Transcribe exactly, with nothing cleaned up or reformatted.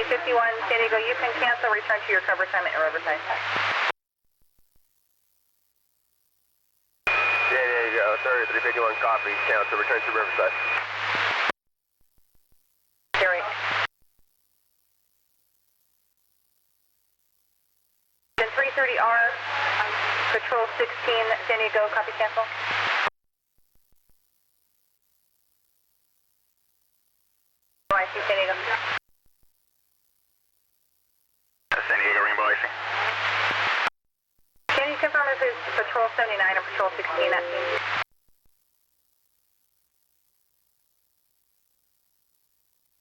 fifty-one, San Diego, you can cancel, return to your cover assignment at Riverside. San Diego, sorry, three fifty-one, copy, cancel, return to Riverside. Gary. Then three thirty R, Patrol sixteen, San Diego, copy, cancel. Oh, I see San Diego. San Diego, Rainbow Icing. Can you confirm if it's Patrol seventy-nine or Patrol sixteen, that team?